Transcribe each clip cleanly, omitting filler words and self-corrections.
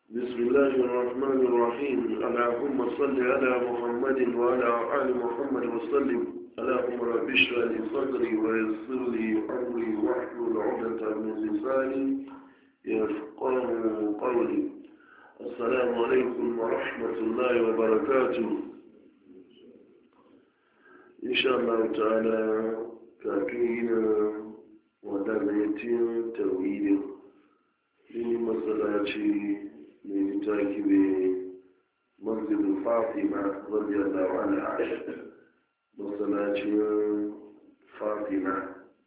بسم الله الرحمن الرحيم. اللهم صل على محمد وعلى آل محمد وسلم. اللهم رب اشرح لي صدري ويسر لي أمري واحلل عقدة من لساني يفقهوا قولي. السلام عليكم ورحمة الله وبركاته. إن شاء الله تعالى كاكينا ودريتين توحيد في مسألة من تاكيب مسجد فاطمة رضي الله عنها. مسألة فاطمة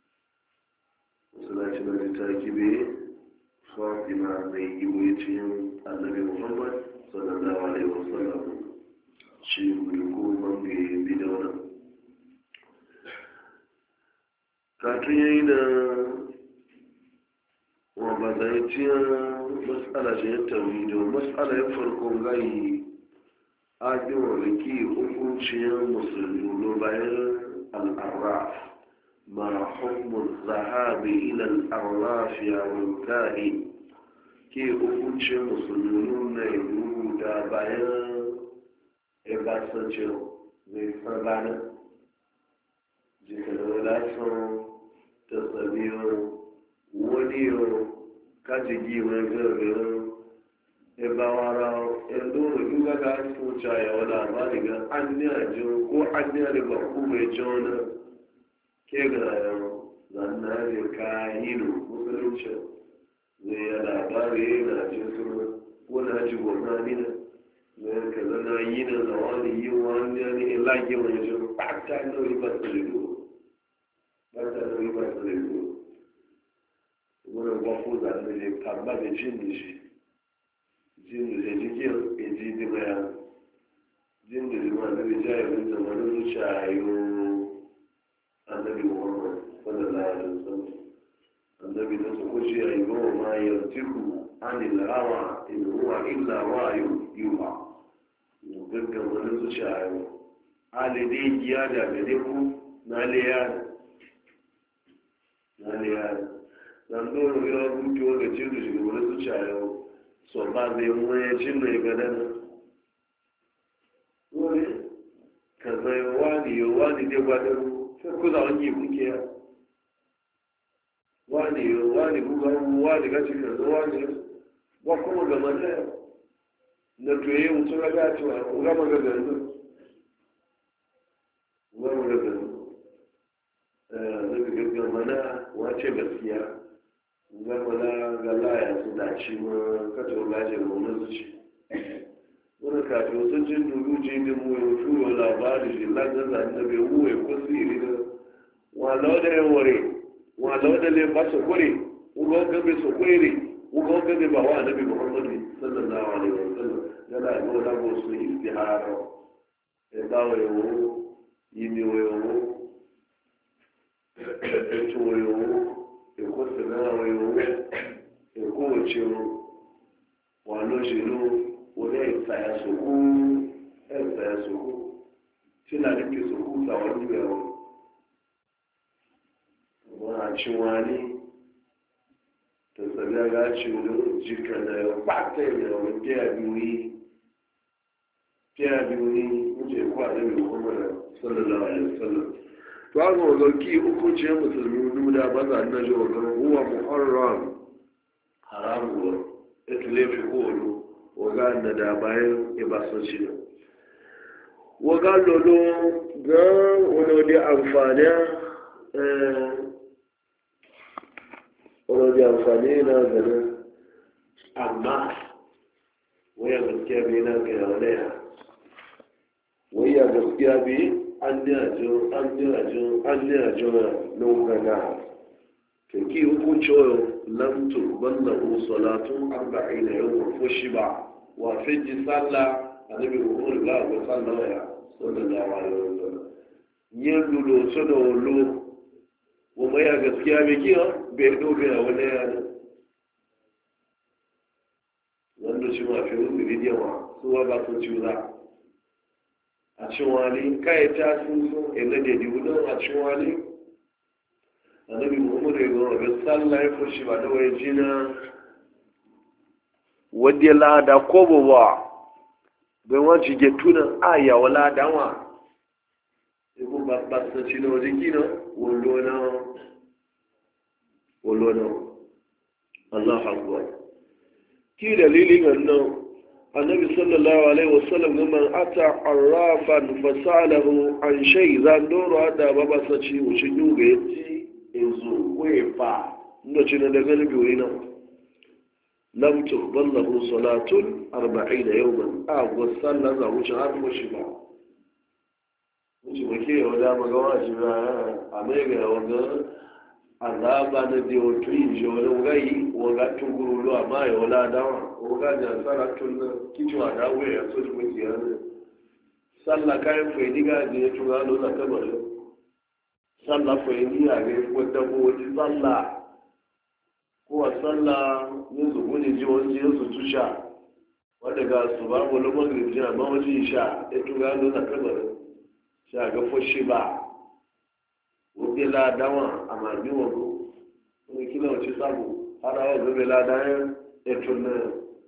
من تاكيب فاطمة من يويتين النبي محمد صلى الله عليه وسلم. شيء يقول من بدونه كاترينا وبدايتنا مسألة التوحيد ومسألة يفرقون غاي أجو لكي أفوشيا مسلمون بين الأعراف ما حكم الذهاب إلى الأعراف أو الكاهن كي أفوشيا مسلمون يقولون بين إباسة نفرغانا جكالولاسون تصبير وديو kajigi wani ebawara endoro yuga ga tuca ya wala ba daga an ne ajo ko an ne da ba ku mai jona ke ga zanna ne ka yino musulunci ne ya labari na jinsu ko na ji gwamnati ne ne ka zana yi na zawani yi wani ne ilage wani jin ba ta nori ba tsalido wani gwafo da ne kamba da jin da jikin eji di maya jin da jima da rijayen zamanin zuciyayo annabi muhammad sallallahu alaihi wasallam annabi da su kushi ya yi goma ma yartiku anil hawa in huwa illa wayu yuha gaggan wani zuciyayo alidai giya da gade ku na liya dan dole ya rubuta wanda ce da shi wani zuciya so ba zai mu ya cin da ga dan wani ka zai wani dai ba da sai ku za wani kuke ya wani buga wani ga cikin wani ba kuma ga mata na toye mutum ga cewa ga maganar da mana wace gaskiya gama na galaya su dace ma kata wulajen wani zuci wani kafin wasu jin dubu ji da mu yau tuyo labari shi lantar da na bai wuwe ko siri da walau da yan ware walau da le ba su kware uga gabe su kwere uga gabe ba wa nabi muhammadu sallallahu alaihi wa sallam yana yi wani abu su istihara ya dawo yawo yi ne yawo ètò ìwò èkó tẹ̀lẹ́wà ìwò èkó òṣèlú wà lóṣèlú orí ìtàyàsókú tí làdíkì sókú tàwọn ìgbẹ̀ wọn àti wọn ní tẹ̀sẹ̀lẹ́ agáṣẹ́ olú jìkẹ̀lẹ̀ pàtẹ́ ìrẹ̀wọ̀n tí àbíwí ń jẹ́ kó àlẹ́bí ọmọdé sọ́lọ́lọ́ àyẹ̀sọ́lọ́ فهذا وذلكي أكون شيء مسلمين دولا بذا النجو هو محرم حرام هو اتلف قوله وقال ندابين يبصر وقال له قال ولودي أنفاني نازل أما ويا مسكابينا كيوليها ويا مسكابي an ne ajo longana kirki hukunci oyo lamtu ballahu salatun 40 yawon fushi ba wa fiji sallah annabi muhammad ga ga sallah ya sallallahu alaihi wasallam yin lulo so da wolo wa mai gaskiya be kiyo be dobe a wani yana wanda shi ma fi rubi diyawa suwa ba su ciwa a ciwali kai ta sun so ina da diwudan a ciwali annabi muhammadu ya gama ga sallah ya fushi ba da waye jina wadda lada ko ba bai wanci ge tunan aya wala dawa ibu babba sa ci na wajen gina wallona Allah akbar ki dalili gannan annabi sallallahu alaihi wasallam man ata arrafan fasalahu an shay zan doro da baba sa ci wucin yuga yaci ezo wefa ndo ci na daga biyu ina lam tuqbal lahu salatun 40 yawman agwa sallah za wuce har mu shi ba wuce bake yau da magawa shi ba a mai ga wanga azaba na di otu ije wani gai waga tugurulu amma ya wala dawa waga da saratun na kicewa da wuya ya so jimin ziyarar sallah kayan faidi ga da ya tura lola kabarin sallah faidi a ga wadda ko wani sallah ko a sallah yin zubu ne ji wani yin su tusha wadda ga su ba wani magrib amma wani sha ya tura lola kabarin sha ga fushi ba obi ladawa a mami wago wani kila wace sabu har awa gobe ladayen etun na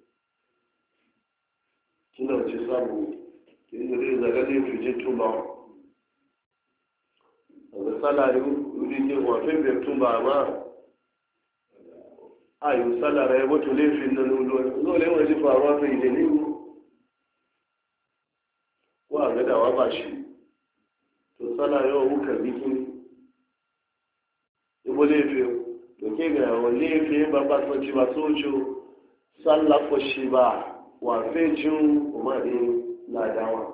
kila wace sabu kin zai zaga ne fije tuba daga salari wuri ke wafe bai tuba ma a yi salara ya mutu laifin na lole waje faruwa mai dalili ko a gadawa ba shi to salari yawa wukar bikin ibo lefe to ke ga wani lefe ba ba so ci ba so ci sallafa shi ba wa fejin umari ladawa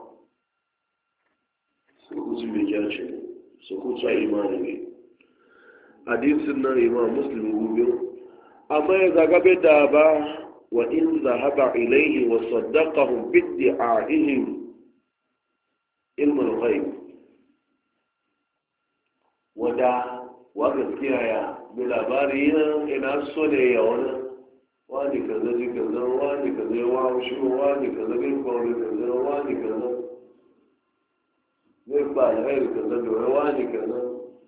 su kuci mai kyarce su kuca imani ne hadisin nan imam muslim gubiyo amma ya zagabe da ba wa in zahaba ilaihi wa saddaqahum bid'a'ihim ilmul ghaib wada wa gaskiya ya bi labari yana ina so ne ya wani kaza ji kaza wani kaza ya wawo shi wani kaza bai kwawo kaza wani kaza bai ba alheri kaza da wani kaza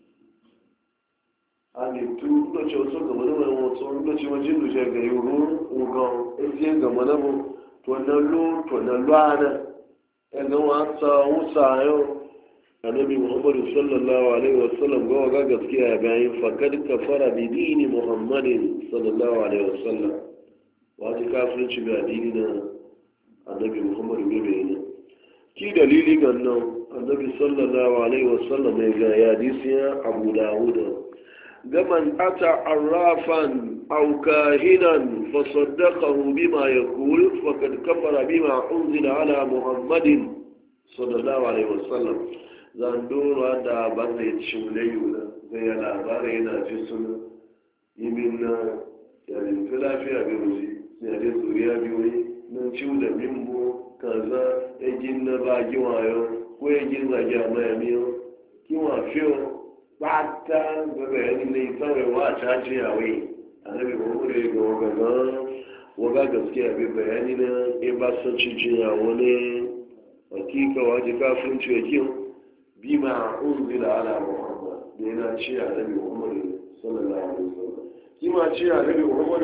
a ne tu da ce wasu gama na wani wasu da ce wajen da shi ga yi ruwan ugan ejiye gama na mu to na lo ana ya ga wasa wusa yau annabi muhammadu sallallahu alaihi wasallam ga waga gaskiya bayan fakad kafara bi dini muhammadin sallallahu alaihi wasallam wani kafirci bi addini na annabi muhammadu bai bayyana ki dalili gannan annabi sallallahu alaihi wasallam ya ga hadisi ya abu dawud gaman ata arrafan aw kahinan fa saddaqahu bima yaqul fakad kafara bima unzila ala muhammadin sallallahu alaihi wasallam zandora da ba zai cimle yuna zai yi labarai yana ji suna yi min na yarin fi lafiya bai wuce yare zuriya biyu nan ciwo da mimbo kaza egin na ba giwayo ko egin zage a mayamiyo kiwa fiyo ba ta gaba yanni ne kawai wa ta ce yawai a nabi mamure ga waga gaskiya bai bayani na e ba son cikin yawo ne hakika waje kafin cikin bima unzila ala muhammad da yana ce a nabi muhammad sallallahu alaihi wasallam kima ce a nabi muhammad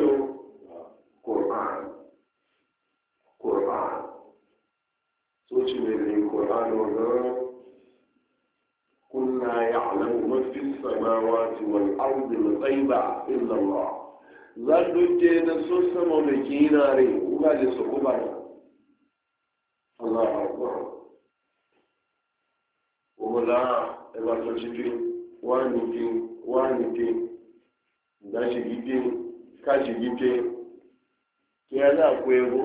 qur'an so ce ne da qur'an wa kunna ya'lamu ma fi samawati wal ardi al ghaiba illa allah zan doke na so sama mai kinare uga da su kuba Allah akbar wala ẹwà tó ti fi wá nìke ìdáṣe gígbé káṣe gígbé kí á láàpọ̀ ẹ̀rọ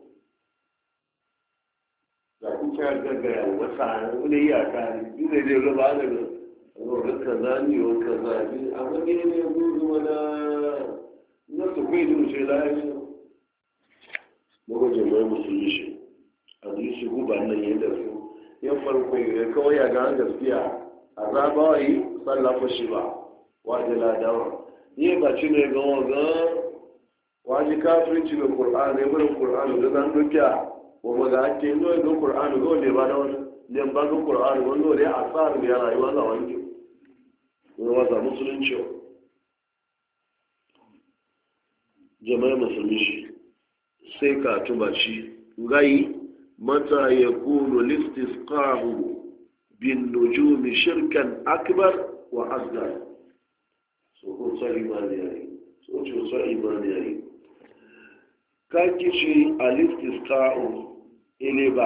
làkúkẹ́ àgbẹ̀gbẹ̀ àwọn sàárẹ̀ ó lè yí àkáàrí nílẹ̀ ilé ọlọ́ba àgbẹ̀gbẹ̀ àwọn ọ̀rẹ́ kàzá ní ọ̀ kàzá ní àwọn ilé ní ẹgbẹ́ ìgbìmọ̀ náà lọ́sọ̀ pé ìlú ṣe láyé lọ́wọ́ jẹ̀mọ́ mùsùlùmí ṣe àdúgbò gúbà náà yẹn dẹ̀ yan farko ya kawai ya ga gaskiya a zaba yi sallafa shi ba waje ladawa ni ba ci ne ga waga waje kafirci ga qur'ani ne gurin qur'ani da zan dukiya wa maga ake no ga qur'ani go ne ba da wani dan ba ga qur'ani wannan ne asar ya rayuwa da wani ne wata musulunci jama'a musulmi shi sai ka tubaci gai mata ya kunu listisqahu bin nujumi shirkan akbar wa asgar so ko sai imani yayi so ce so imani yayi ka kici alistisqahu ile ba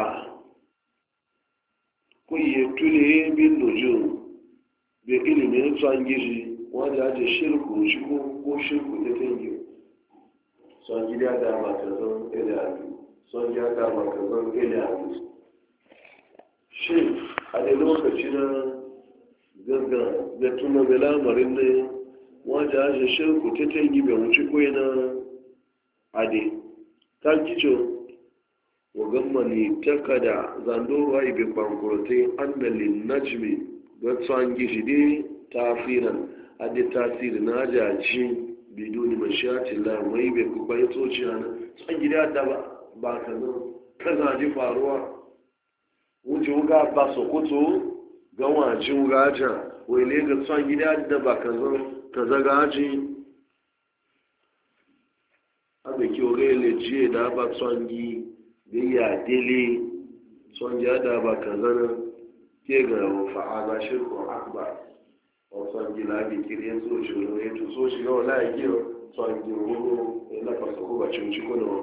ko ye tule bin nujum be ilimin tsangiji wanda ya ce shirku shi ko shirku ta tangi son gida da makazan iliyadu son gida da makazan iliyadu shi a da lokaci na gagga da tuna da lamarin ne wanda ya ce shirku ta tangi bai wuce koyi na ade ta kicho wa gammani takada zandorwa ibe bankurotai annalin najmi ga tsangishi dai tafiran adi tasiri na jaji biduni mashatin la mai bai kuma ya tsoci a nan tsan gida da ba ka zo ka zaji faruwa wuce wuga ba sokoto ga wajen wuga ja wai ne ga tsan gida da ba ka zo ka zaga aji abe ki oge lejiye da ba tsan gi da ya dele tsan gida da ba ka zana ke ga fa'aza shirku akbar ọ̀sán jìlá bí kiri ẹ̀ tó ṣòro ètò tó ṣe yọ́ láìkí ọ̀ tó àgbè owó ẹlẹ́pàṣọ́kó bàtí ó ṣíkọ́ náà.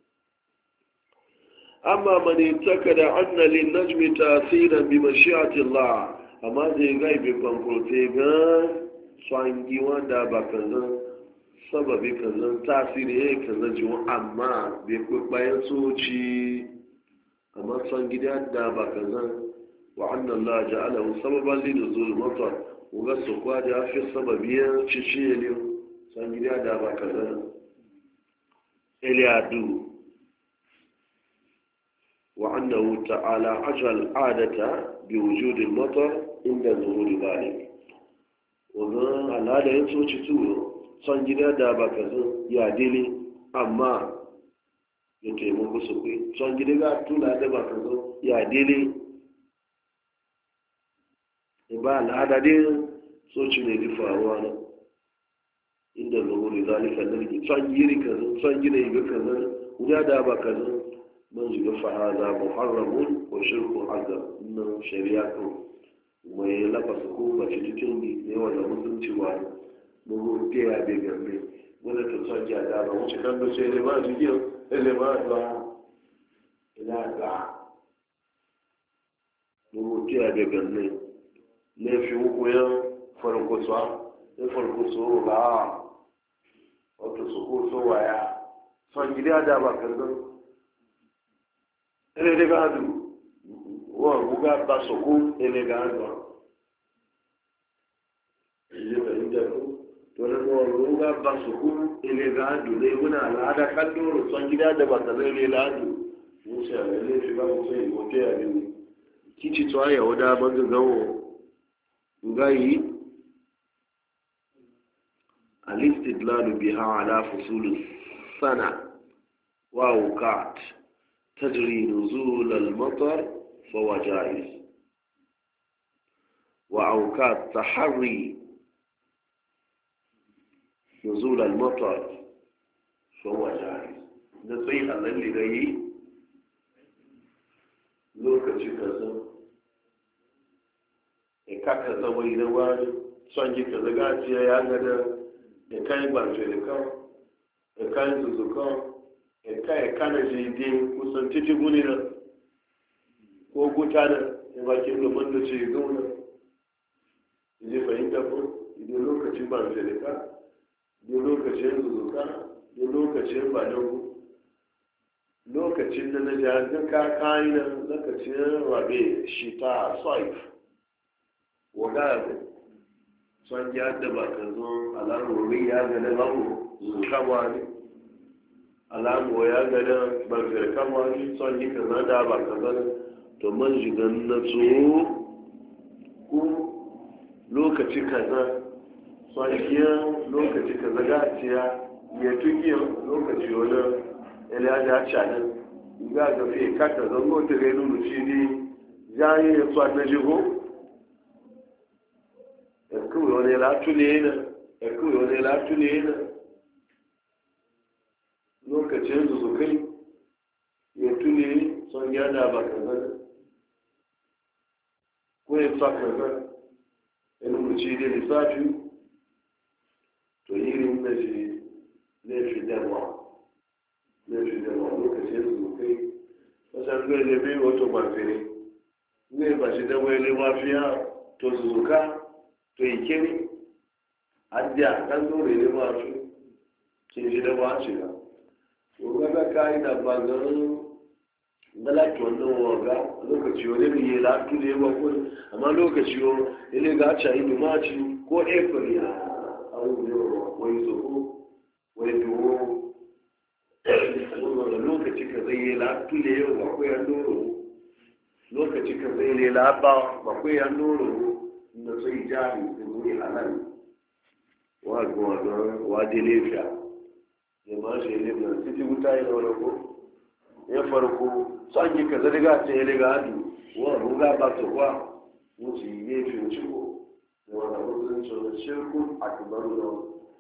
amma mani takada anna lin najmi tasiran bi mashi'atillah amma zai ga ibe bankurte ga tsangi wanda ba kazan sababi kazan tasiri ya kazan jiwo amma bai kwakwayen soci amma tsangi da ba kazan wa anna Allah ja'alahu sababan linuzul matar uga su kwaja fi sababiyar ciciyar san gida da ba ka zana iliyadu wa annahu ta'ala ajal adata bi wujudil matar inda zuhuri zalik wannan al'ada ya soci tuwo san gida da ba ka zana ya dele amma ya taimako su kai san gida ga tula da ba ka zana ya dele ba al'ada dai soci ne ji faruwa na inda zuhuri zalika dalili tsan yiri kaza tsan gina yiga kaza guda da ba kaza man shiga fahaza muharramun wa shirku azab na shari'a ko mai lafasa ko ba ci cikin ne wanda mutunci wa mu ke ya be gambe wanda ta tsan ya da ba wuce kan da sai ne ba ji giyo ele ma da ila ga mu ke ya be gambe ne fi uku yan farkoso ba wato su ko so waya son gida da ba kallon ele de gadu wa buga ba so ko ele gadu ile ba inda ko to ne ko buga ba so ko ele gadu ne muna al'ada kallo son gida da ba kallon ele ladu musa ele fi ba ko sai ko te ya ni kici to ya wada banga gawo ngai الاستدلال بها على فصول السنة وأوقات تجري نزول المطر فهو جائز وأوقات تحري نزول المطر فهو جائز نصيحة اللي جاي لوكا شكرا كاكا زوي رواني سانجي كزغاتي يا غدا ya kayan barjelikan ya kayan zuzukan ya kayan kanan jide kusan titi guni na ko guta na ya bakin gaban da ce gauna ya fahimta ko idan lokacin barjelika idan lokacin zuzuka idan lokacin balagu lokacin da na jihazin kakayi na lokacin rabe shita saif wadda son ya da ba ka zo alamomi ya gada lamu zukawa ne alamu ya gada barkarkama ne son yi ka da ba ka zana to man shigan na tsoro ko lokaci kaza son iya lokaci kaza gaciya ya tuki lokaci wani ilaja canin ga gafe kaka zango ta gai nuna shi ne jaye ya tsuwa na jigo ẹ̀kúrò ọ̀nà ìlàtúlẹ̀ ẹ̀nà lokacin zuzukai ya tule son ya da ba kaza ko ya sa kaza in muci da lissafi to irin na shi laifi dawa lokacin su kai wasan zai lebe wato marfere zai ba shi dawa ile mafiya to su zuka to yi kiri adda kan zo ile mafi kin shi dawa ce ba to kaga kai da bazan galaki wannan waga lokaci wani ne ya latu ne ba ko amma lokaci wo ile ga cha yi maci ko april ya awu ne wai so wai duwo lokaci ka zai yi latu ne yau ba ko ya doro lokaci ka zai yi laba ba ko ya doro na sai jari da wuri halal wa go wa delefiya jama'a shi ne na titi wuta ne wala ko ya farko sanyi ka zariga ta yi riga adu wa ruga ba ta kwa wuce yi fi wuce ko da wanda mutum cewa shirkun a kubaru da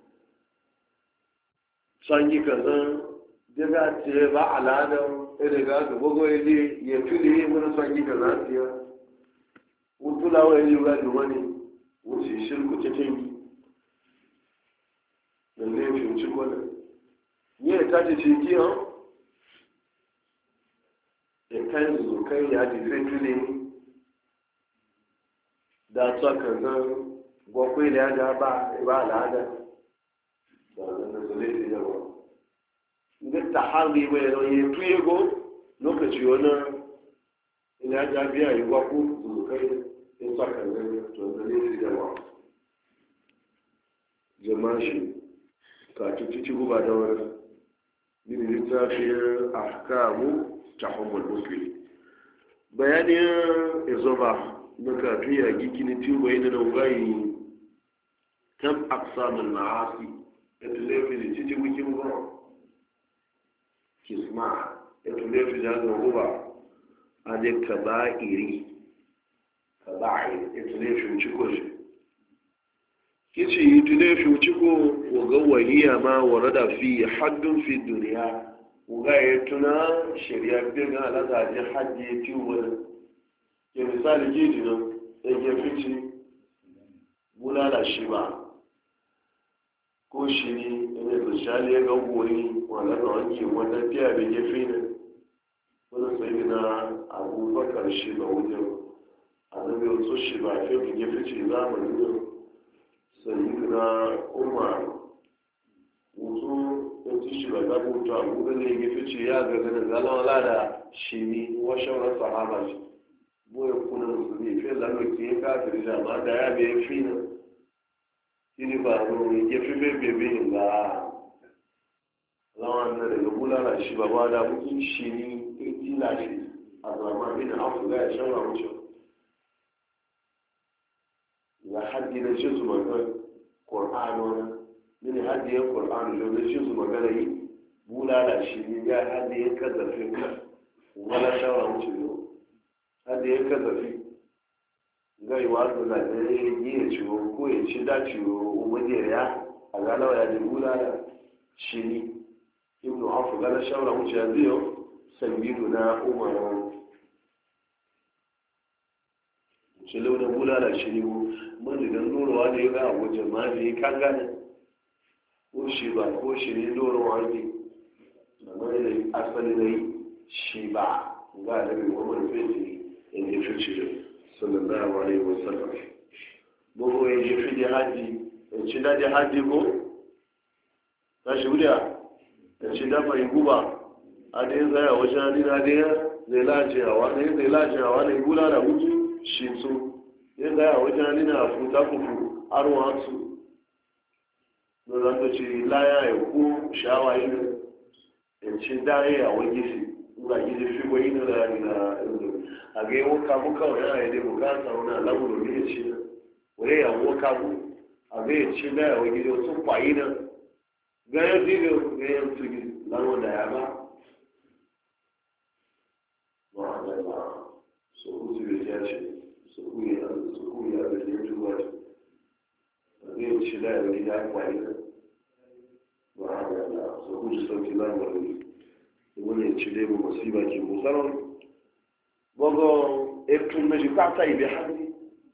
sanyi ka zan daga ce ba al'adar riga adu gogo ya je ya fi da yi wani sanyi ka zan tiya wutula wa yi riga da wani wuce shirku cikin yi da ne fi wuce ko da yi ta ce ce kiyan kan zukai ya ji fitile da tsaka zan gwakwai da ya ga ba al'ada da zan zule da yawa ga ta harbi bai yau ya tuye go lokaci wani ina ja biya yi gwakwu zukai in tsaka zan to zule da yawa jama'a shi ka tutuci guba da wani yin littafin ahkamu tahumul muslim bayanin izoba na kafin ya giki ni tuba yana da ugayi kam aqsamul ma'asi eto lefi da titi wikin ba kisma eto lefi da ga ruba ade kaba'iri eto lefi ciko shi kici eto lefi ciko wa ga wahiya ma warada fi haddun fi duniya ga ya tuna shari'a birnin alazajin hajji ya ci wani ke misali jeji nan ya ke fici bulala shi ba ko shi ne yana da shali ya ga gori wanda na wanke wanda fiya da gefe ne wanda sai na abubakar shi ba wajen annabi wasu shi ba fiye da gefe ce zamanin nan sai na umar wasu yanzu shi ba zaɓi wuta abubuwan da ya fice ya gaga da zalawala da shi ne washawar sahaba shi boye kuna musulmi fiye lalata ya kafin jama da ya bai fi na shine ba ruwa ya fi bebe ba lawan da daga bulala shi ba ba da mutum shi ne itila shi a zama bin afu ya shawar wuce ya haddi na shi su magana ƙor'anona mini hadiyar ƙwar'an da wani shi su magana yi bulala shi ne ya hadiyar kazafi wala shawara wuce yau hadiyar kazafi gai wasu da ya yi ya ciwo ko ya ci da ciwo wajen ya a galawa ya ji bulala shi ne ibnu afu gala shawara wuce ya ziyo sanyidu na umaru shi launin bulala shi ne mun rigan norowa ne ga wajen ma ne kan gane ko shi ba ko shi ne doron wani amma da asali na yi shi ba ga da bai wani fiti in ya fi cire sallallahu alaihi wasallam gbogbo ya yi fi da haji in ci da haji ko ta shi wuya in ci da mai guba a da yin zaya wajen hannun na da zai lajewa ne zai lajewa ne gula da hutu shi su yin zaya wajen hannun na futa kufu arwa su don zan ce laya ya ko shawa yi in ci dare a wani gizi ga gizi fi gwai na da a ga yawon kamu kawai yana yi da bukata wani alamun da ya ci na wani yawon kamu a ga ya ci dare a wani gizi wasu kwayi na ga ya zido ga ya tugi lamun da ya ba ba a da ba so kuzi da ya ce so kuyi a da ya tuwa ce a ga ya ci dare a wani gizi ya kwayi na so kuji sauki lamurin wani ci dai mu musiba ki musaron bogo etun na jikata ibe hadi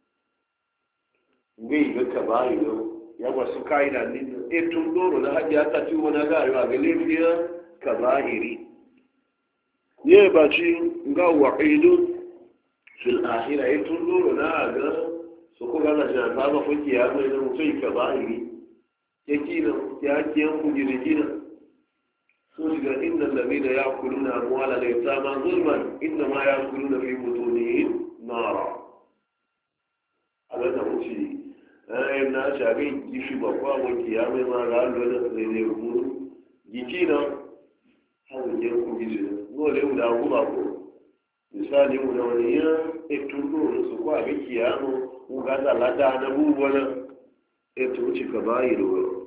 ngai ga kabairo ya ba su kai da ni etun doro na hadi ata ci wani ga ya ga lefiya kabairi ye ba ci ga wa'idu fil akhirah etun doro na ga su ko ga na ta ba fuki ya mai da mutai kabairi yake na ya kiyan ku jirgina سوجد إن الذين يأكلون أموال اليتامى ظلما إنما يأكلون في بطونهم نارا هذا نقول الناس أبين يشي بقوا وكيامي ما قالوا لنا زي يقولوا يجينا هذا يقول جزيلا نقول يقول أقول أقول مثال يقول ونيا اكتبوا سقوا بكيامو وقال لا دعنا ولا اكتبوا كبائر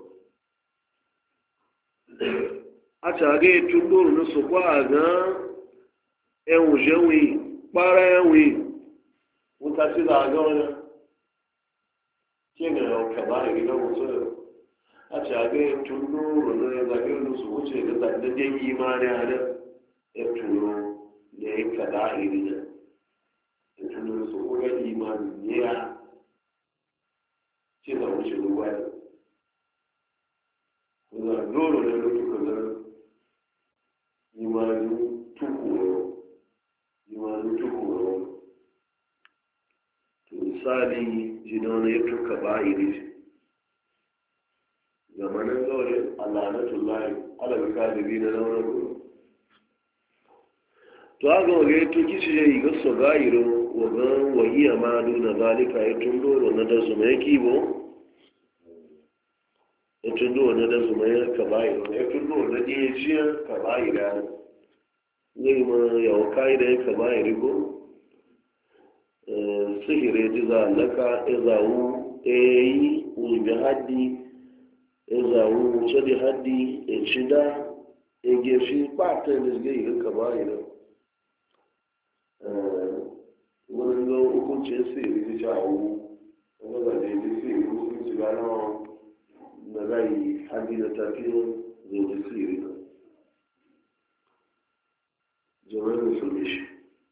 a tare tunduru na su kwa ga yan wujewi kpara yanwi wuta si da aga wani ke ga yau kaba da gina mutu a tare tunduru na ya zage wani su wuce ga zaddajen imani a nan ya turo da ya kada a iri nan ya tunduru su kuka imani ne ya ce da wuce ruwa ne da doro ne lokacin da imanu tukuro to misali jinona ya tuka ba'iri zamanin zaure alanatullahi alabikalibi na launar gudu to haka waga ya tuki shi ya yi gasa ba'irin wagan wahiyar madu na zalika ya tundoro na da zuma ya kibo ya tundo na da zuma ya kabayi ya tundo na jiyar kabayi da zai ma yawa kayi da ya kabayi rigo sihire ji zalaka ya zawu ya yi ubi haddi ya zawu wuce da haddi ya cida ya gefi ɓata da zai yi kabayi da wani ga hukuncin sihiri ji shawo wani ga jeji sihiri sun ci gano da zai hadi da tafiyan zai siri na jama'in musulmi shi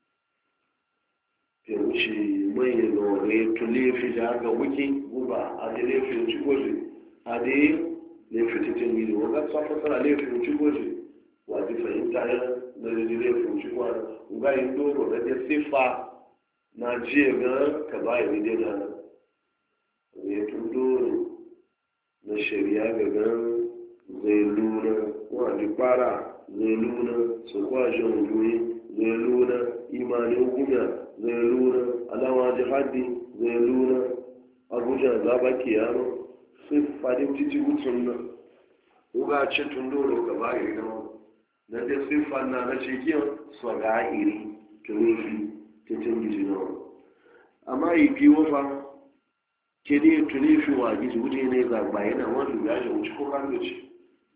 ya wuce mai da wani tulefi da aka wuki guba a da laifin cikoji a da laifin titin gidi wanda tsafa sana laifin cikoji wajen fahimta ya da laifin cikoji ga yin doro da ya sifa na jiya ga ka bayan idana ya tun doro na shari'a gagan zai luna wani fara zai luna su kwashen juyi zai luna imanin gunya zai luna alawa jihadi zai luna abuja zaba kiyano sai fadin titi gutsun nan uga ce tun dole gaba iri na na da siffa na na cikin swaga iri tunufi titin gizi na amma yi biyo fa kede tunufi wa gizi wuce ne zagba yana wani ya ce wuce ko kan loci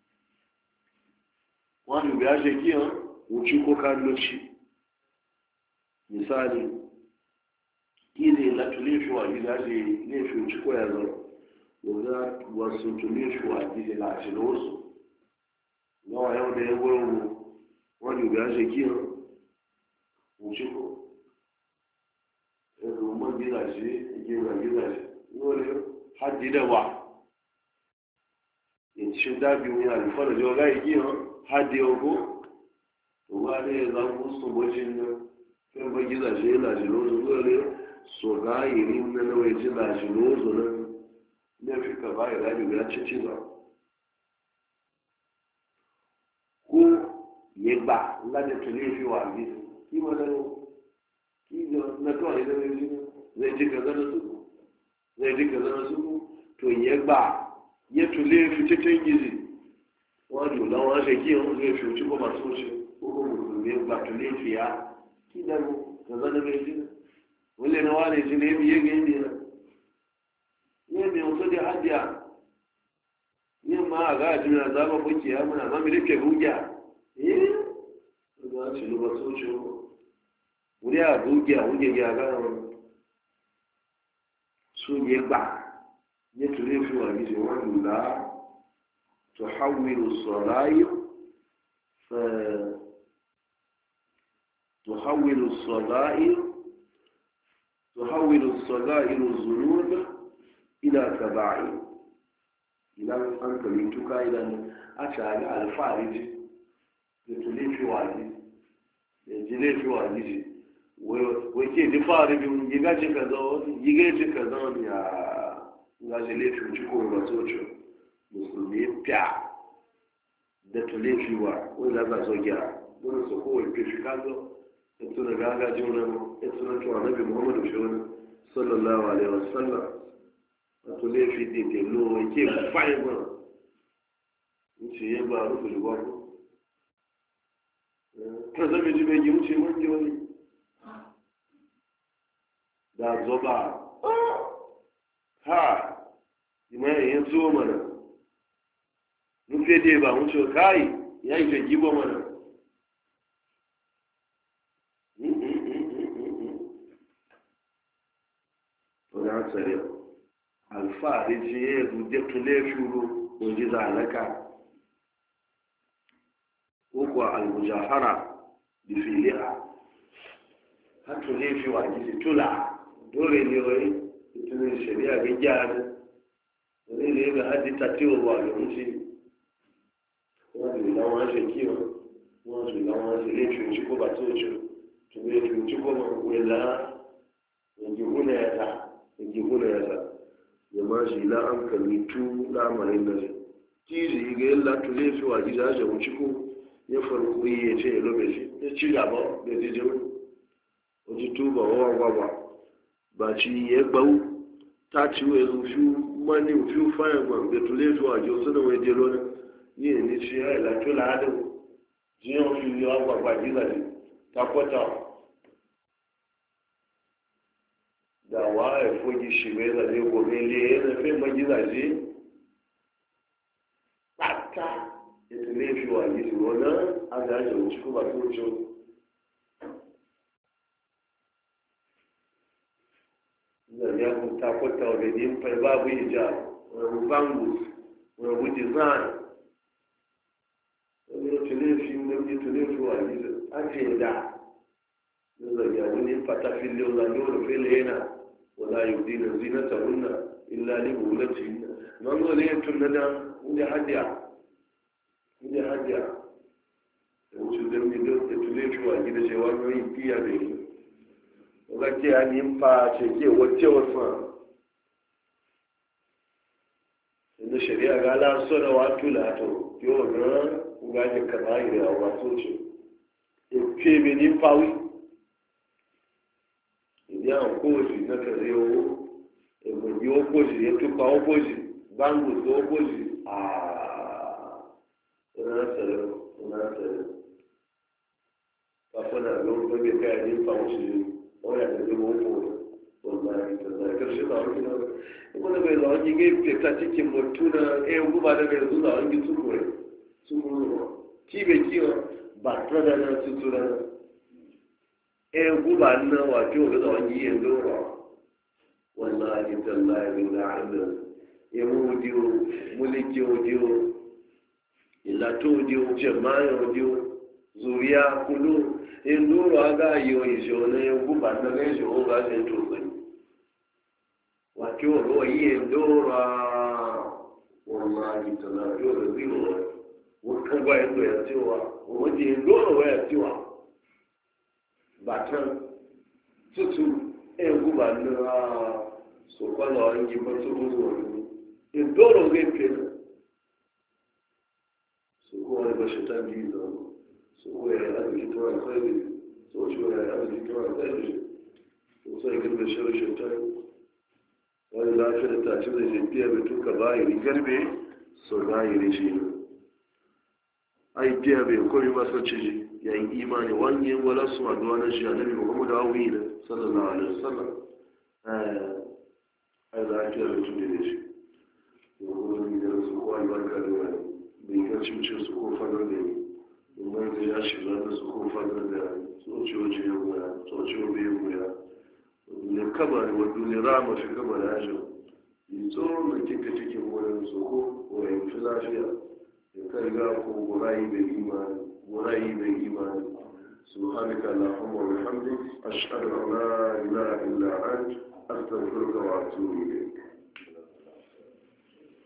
wani ya ce kiyan wuce ko kan loci misali kide la tunufi wa gizi ya ce ne fi wuce ko ya zama wanda wasu tunufi wa gizi la shi losu nawa yau da ya gwaro wani ya ce kiyan wuce ko yanzu man gina shi gina shi wani hajji da ba in ci dabi wani alfara jiwa ga igi yan hajji ya ko to ba ne ya zama musu bocin nan kan ba gina shi yana shi lozo wani so ga iri na nawai ji na shi lozo nan ne fi ka ba ya rabi ya ci ci ba ko ya ba lada tule fi wa gidi ki ma da ki na kawai da zai ji ka zana su zai duka zama su to ya gba ya tule fitattun gizi wajen lawan shaki yawon zai fi wuce ko masu wuce ko ko mutum ya gba tule fiya ki da mu ka zana mai jina wale na wane shi ne biye ga indiya ne mai wasu da hadiya yin ma a gaji na zama fuki ya muna ma mai rike rugiya ga shi ba su wuce wuri a rugiya wuge ya gana wani su ye gba ye tule fi wa bi wa la tuhawilu sarair fa tuhawwilu as-sagha'ir az-zunub ila kaba'ir idan an kalli tuka idan a tare alfariji da tulefi waji da jilefi waji wake di fari bi yiga ce ka zo yiga ce ka zo ya ga jilefi ci ko ba so ce musulmi pya da tulefi wa ko la ba so gya wani so ko ke shi ka zo ito da gaga jona ito na to annabi Muhammad sallallahu alaihi wasallam wato laifi dede lo yake fayin ba wuce ya ba rufe ruwa ko ta zama ji bai yi wuce wani wani da zoba ha ima yin zo mana nufe dai ba wuce kai ya yi ta gibo mana wadda tsare alfahari ji ya zude tule shuru wajen zalaka ko kuwa almujahara da filiya har tule fi wa gizi tula dole ne wai tunan shari'a ga gyara wani ne ga hajji ta tewa ba da wuce wọ́n ti láwọn ṣe kí ọ wọ́n ti láwọn ṣe lé tùtù kó bá tó tù tùbí tùtù kó mọ̀ wẹ̀lá ìjìkúnà yàtà ya ma shi la an kalli tu lamarin da zai tizi ga yalla tu le fi waji da ja wuci ko ya farko ya ce ya lobe shi ya ci gaba da jijin wajen tuba wa gwagwa ba ci ya gbau ta ci wa yanzu fi mani fi fayan gwan da tu le fi waji wasu da wani jelo na yi ne ci ya ila tu la adin jiyan fi yi wa gwagwa jiza ne ta kwata da wa ya fogi shi mai zaje gobe le yana fi magizaje ɓata ya tule fi wa gizi wani a gaji wuce kuma tuncin zai ya kuta kwata wa gani fai babu hijab wani bangus wani design wani ya tule fi wani tule fi wa gizi an ce da zai ya wani fata fili wani yau fili yana ولا يبدين زينتهن إلا لبولتهن ننظر ليتننا ودي حديا وتزمي دوت تليشوا كده جواب يبيع به ولكن أن ينفع شيء وتوفى إن الشريعة قال صورة واتولاتو يوم وقاعد كباير أو واتوشي كيف ينفعوي ìdí àwọn kóòsì mẹ́kẹ̀rẹ́ owó ègbòdì ókòsì ètùpà ókòsì báńgòsì ókòsì ọ̀nàṣẹ̀rẹ̀ pàfọ́nà ló ń gbẹ́gbẹ́ káyà ní fàwọ́sì ọ̀rẹ́ àtẹ̀lẹ́ wọn fò ọ̀nà ìtẹ̀lẹ́ kẹrìṣẹ́ náà ọ̀rẹ́ náà ìgbọ́n náà bẹ̀rẹ̀ lọ́wọ́ yíngé pẹ̀ta títí mọ̀ tún náà ẹ̀ ń gbọ́bà náà bẹ̀rẹ̀ tún náà ń gbé túkù rẹ̀ túkù rẹ̀ kí ibẹ̀ kí ọ bàtúrà náà tuntun náà guba na wato da wani yin dora wallahi tallahi billahi ya mu dio mulki dio ila to dio jama'a dio zuriya kulu in dora aga yo ijo ne guba na ga jo ga se to sai wato ro yin dora wallahi tallahi yo da biyo wakan ga yin ya cewa wani yin dora ya cewa batan tutu guba nira so kwallo an yi ba su gudu wani in doro zai fena so kowa ba shi ta biyu da so kowa ya arziki tuwa sai so shi ya arziki tuwa sai so sai girbe shirin ta wani lafiyar ta ci da jefiya bai tuka bayiri garbe so bayiri shi ai biya bai komi masa ciji yayin imani wani wala su aduwa na shi annabi Muhammadu awi ne sallallahu alaihi wasallam ai da ake da tude da shi wurin da su ko albarka da wani bai ga cimcin su ko fadar da ni domin da ya shiga da su ko fadar da tsoci ya goya tsoci bai goya ne kabari wa dole rama fi kabari ya shi yi tsoron da kika cikin wurin su ko wayan fi lafiya ya kai ga ko gurayi bai imani سبحان سبحانك اللهم وبحمدك أشهد أن لا إله إلا أنت أستغفرك وأتوب